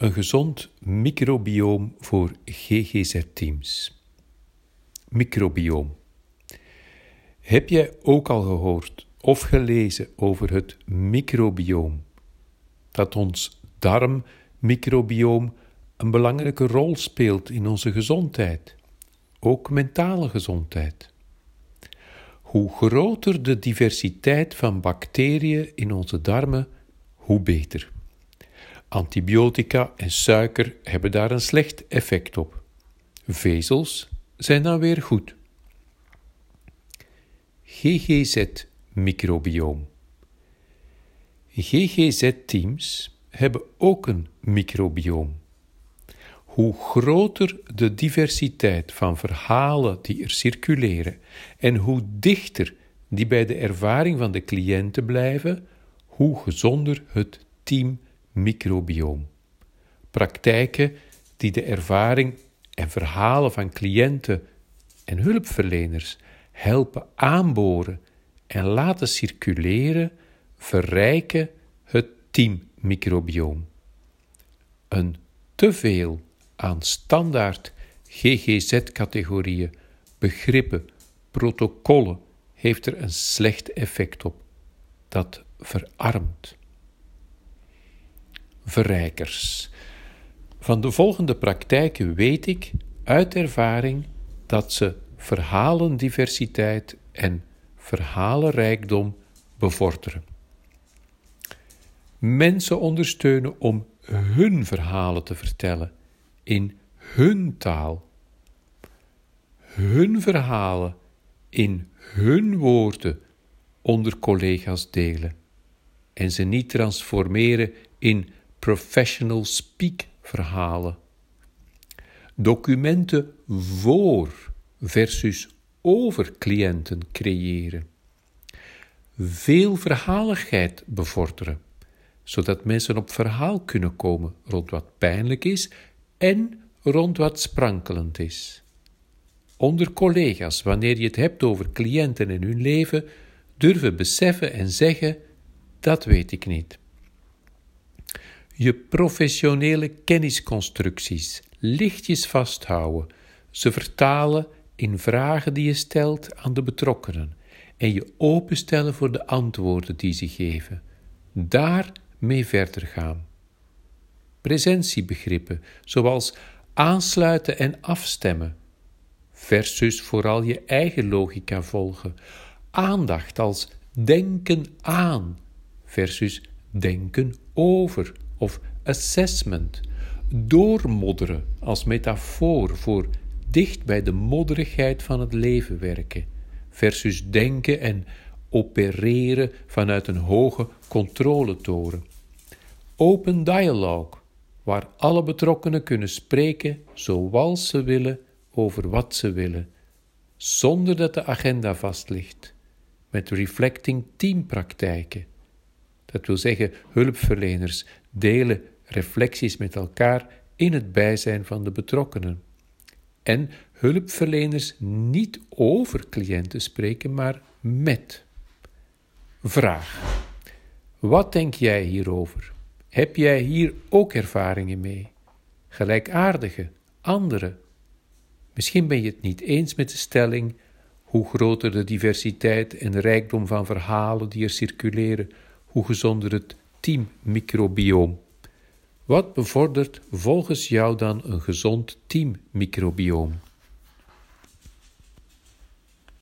Een gezond microbioom voor GGZ-teams. Microbioom. Heb jij ook al gehoord of gelezen over het microbioom? Dat ons darmmicrobioom een belangrijke rol speelt in onze gezondheid, ook mentale gezondheid. Hoe groter de diversiteit van bacteriën in onze darmen, hoe beter. Antibiotica en suiker hebben daar een slecht effect op. Vezels zijn dan weer goed. GGZ-microbioom. GGZ-teams hebben ook een microbioom. Hoe groter de diversiteit van verhalen die er circuleren en hoe dichter die bij de ervaring van de cliënten blijven, hoe gezonder het teammicrobioom. Praktijken die de ervaring en verhalen van cliënten en hulpverleners helpen aanboren en laten circuleren, verrijken het teammicrobioom. Een teveel aan standaard GGZ-categorieën, begrippen, protocollen heeft er een slecht effect op. Dat verarmt. Verrijkers. Van de volgende praktijken weet ik uit ervaring dat ze verhalendiversiteit en verhalenrijkdom bevorderen. Mensen ondersteunen om hun verhalen te vertellen in hun taal. Hun verhalen in hun woorden onder collega's delen en ze niet transformeren in professional speak verhalen. Documenten voor versus over cliënten creëren. Veel verhaligheid bevorderen, zodat mensen op verhaal kunnen komen rond wat pijnlijk is en rond wat sprankelend is. Onder collega's, wanneer je het hebt over cliënten en hun leven, durven beseffen en zeggen, dat weet ik niet. Je professionele kennisconstructies lichtjes vasthouden, ze vertalen in vragen die je stelt aan de betrokkenen en je openstellen voor de antwoorden die ze geven. Daarmee verder gaan. Presentiebegrippen, zoals aansluiten en afstemmen, versus vooral je eigen logica volgen. Aandacht als denken aan, versus denken over, of assessment. Doormodderen als metafoor voor dicht bij de modderigheid van het leven werken, versus denken en opereren vanuit een hoge controletoren. Open dialogue, waar alle betrokkenen kunnen spreken zoals ze willen over wat ze willen, zonder dat de agenda vast ligt, met reflecting teampraktijken. Dat wil zeggen, hulpverleners delen reflecties met elkaar in het bijzijn van de betrokkenen. En hulpverleners niet over cliënten spreken, maar met. Vraag. Wat denk jij hierover? Heb jij hier ook ervaringen mee? Gelijkaardige, andere? Misschien ben je het niet eens met de stelling, hoe groter de diversiteit en rijkdom van verhalen die er circuleren, hoe gezonder het teammicrobioom. Wat bevordert volgens jou dan een gezond teammicrobioom?